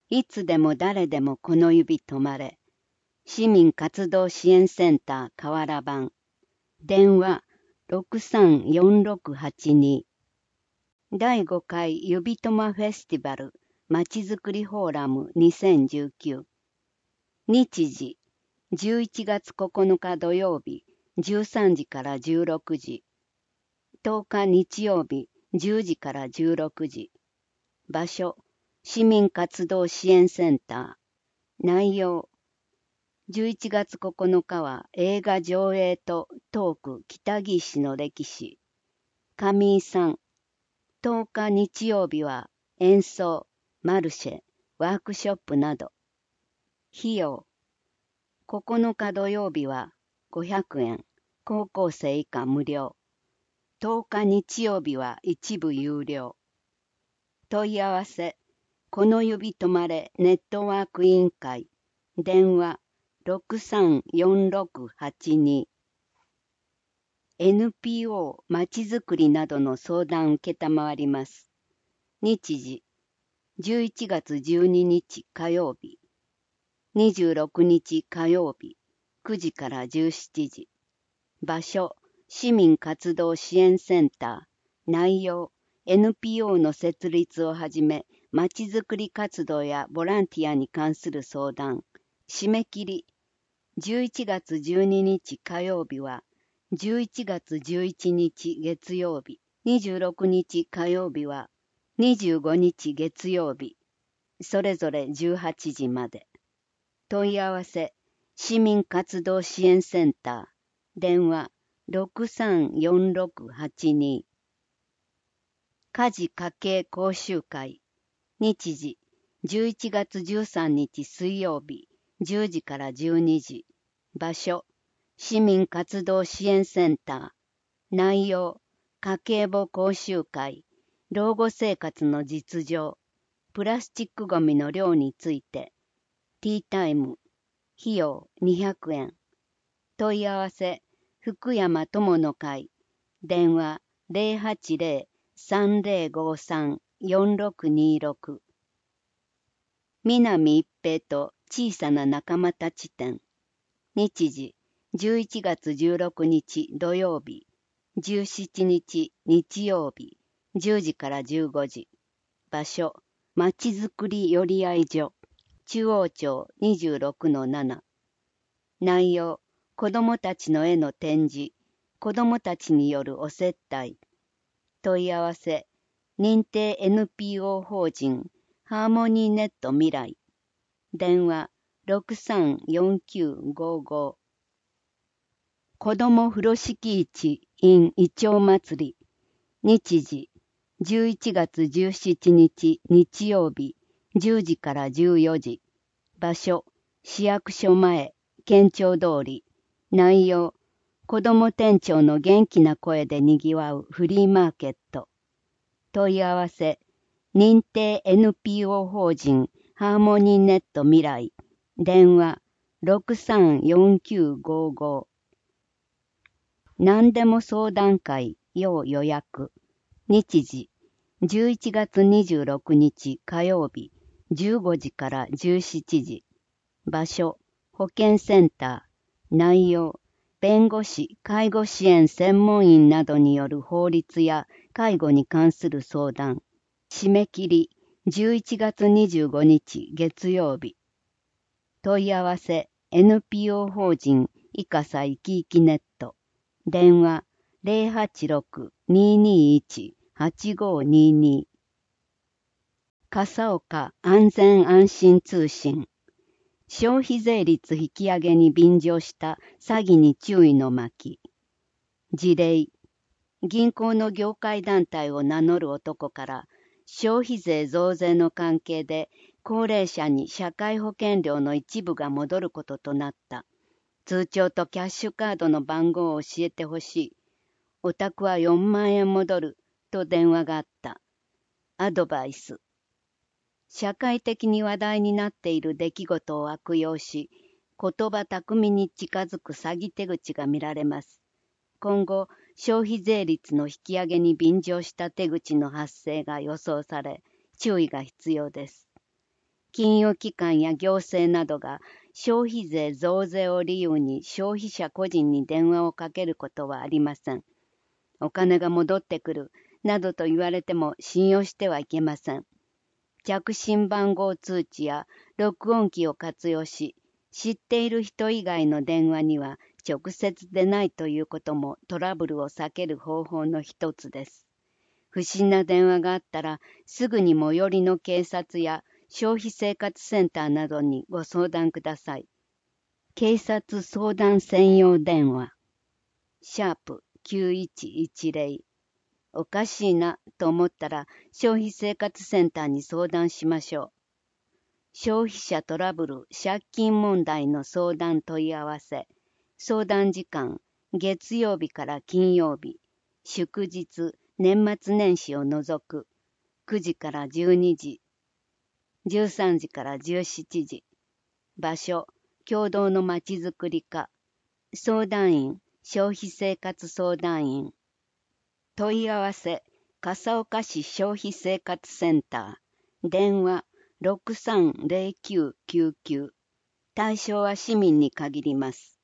いつでも誰でもこの指止まれ。市民活動支援センター河原版。電話634682。第5回指止まフェスティバルまちづくりフォーラム2019。日時11月9日土曜日13時から16時。10日日曜日10時から16時。場所市民活動支援センター。内容11月9日は映画上映とトーク北木市の歴史。上井さん。10日日曜日は演奏、マルシェ、ワークショップなど。費用。9日土曜日は500円、高校生以下無料。10日日曜日は一部有料。問い合わせ。この指止まれネットワーク委員会。電話634682。NPO まちづくりなどの相談受けたまわります。日時11月12日火曜日。26日火曜日9時から17時。場所市民活動支援センター。内容 NPO の設立をはじめまちづくり活動やボランティアに関する相談。締め切り11月12日火曜日は11月11日月曜日、26日火曜日は25日月曜日、それぞれ18時まで。問い合わせ、市民活動支援センター、電話634682。家事家計講習会、日時11月13日水曜日、10時から12時。場所、市民活動支援センター。内容、家計簿講習会、老後生活の実情、プラスチックごみの量について。ティータイム。費用200円。問い合わせ、福山友の会。電話080-3053-4626。南一平と小さな仲間たち展。日時11月16日土曜日、17日日曜日、10時から15時。場所、まちづくり寄り合い所、中央町 26-7。内容、子どもたちの絵の展示、子どもたちによるお接待。問い合わせ、認定 NPO 法人ハーモニーネット未来。電話634955。子ども風呂敷市 in イチョウ祭り。日時11月17日日曜日10時から14時。場所市役所前県庁通り。内容子ども店長の元気な声でにぎわうフリーマーケット。問い合わせ認定 NPO 法人ハーモニーネット未来。電話634955。何でも相談会要予約。日時11月26日火曜日15時から17時。場所保健センター。内容弁護士、介護支援専門員などによる法律や介護に関する相談。締め切り11月25日月曜日。問い合わせ NPO 法人いかさいきいきネット。電話086-221-8522。笠岡安全安心通信。消費税率引き上げに便乗した詐欺に注意の巻。事例。銀行の業界団体を名乗る男から消費税増税の関係で高齢者に社会保険料の一部が戻ることとなった。通帳とキャッシュカードの番号を教えてほしい。お宅は4万円戻ると電話があった。アドバイス。社会的に話題になっている出来事を悪用し、言葉巧みに近づく詐欺手口が見られます。今後、消費税率の引き上げに便乗した手口の発生が予想され、注意が必要です。 金融機関や行政などが消費税増税を理由に消費者個人に電話をかけることはありません。お金が戻ってくるなどと言われても信用してはいけません。着信番号通知や録音機を活用し、知っている人以外の電話には直接でないということもトラブルを避ける方法の一つです。不審な電話があったらすぐに最寄りの警察や消費生活センターなどにご相談ください。警察相談専用電話#9110おかしいなと思ったら消費生活センターに相談しましょう。消費者トラブル・借金問題の相談問い合わせ。相談時間、月曜日から金曜日。祝日、年末年始を除く。9時から12時。13時から17時。場所、共同のまちづくり課。相談員、消費生活相談員。問い合わせ、笠岡市消費生活センター。電話、630999。対象は市民に限ります。